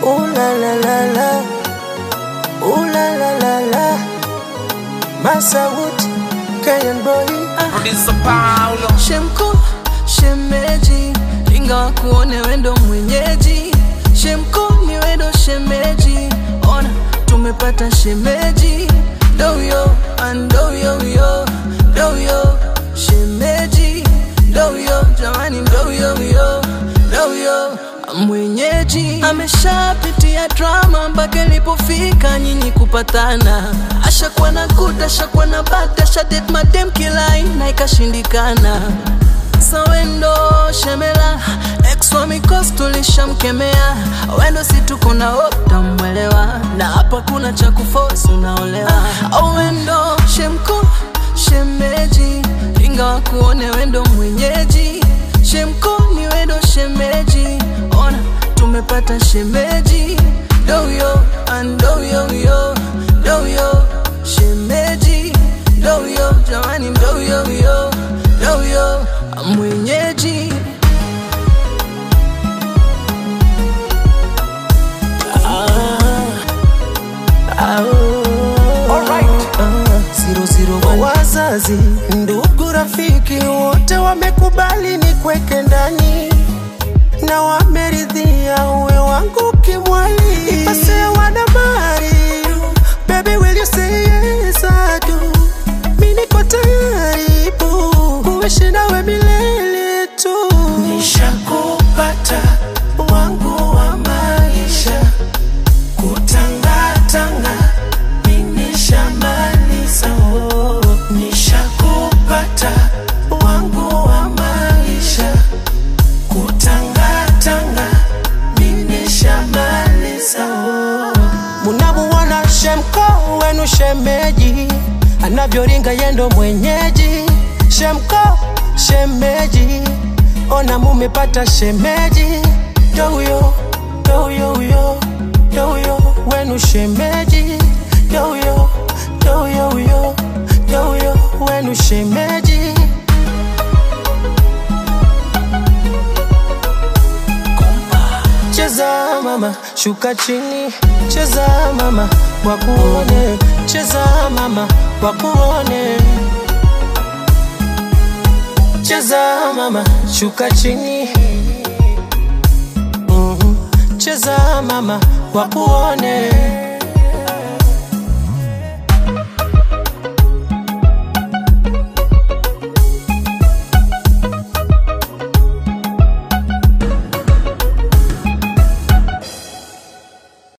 Ooh la la la la, ooh la la la la. Masawood, Kenyan boy. Producer Paulo. Shemko, shemeji, ingawa kuone wendo mwenyeji. Shemko ni wendo shemeji, ona tumepata shemeji. Do yo, and do yo yo, do yo, shemeji. Do yo, jamani do yo yo, do yo, mwenyeji. Ameshapitia drama mpaka ilipofika nyinyi kupatana. Ashakuwa na good, ashakuwa na bad, ashadate madem kila ina ikashindikana. Sawendo shemela, ex wami cause tulishamkemea. Wendo si tuko na hope tamwelewa, na hapa kuna cha kuforce unaolewa. Wendo shemko, shemeji, ingawa kuone wendo mwenyeji. Shemko ni wendo shemeji, ona tumepata shemeji. Do yo, and do yo yo, do yo, shemeji. Do yo, jamani do yo yo, do yo, mwenyeji. Wazazi, ndugu, rafiki wote wamekubali nikweke ndani, na wameridhia uwe wangu kimwali. Ipase wanamari, baby will you say yes I do. Mimi niko tayari kuishi nawe milele tu. Nishakupata wangu wa maisha, kutangatanga mimi shamaliza. Nishakupata wangu wa maisha, kutangatanga mimi shamaliza. Munamuona Shemko wenu shemeji, anavyoringa yendo mwenyeji. Shemko shemeji, ona mumepata shemeji. Do yo, do yo yo, do yo wenu shemeji. Do yo, do yo yo, do yo wenu shemeji. Cheza mama, shuka chini. Cheza mama, wakuone. Cheza mama, wakuone. Cheza mama, shuka chini. Cheza mama, wakuone.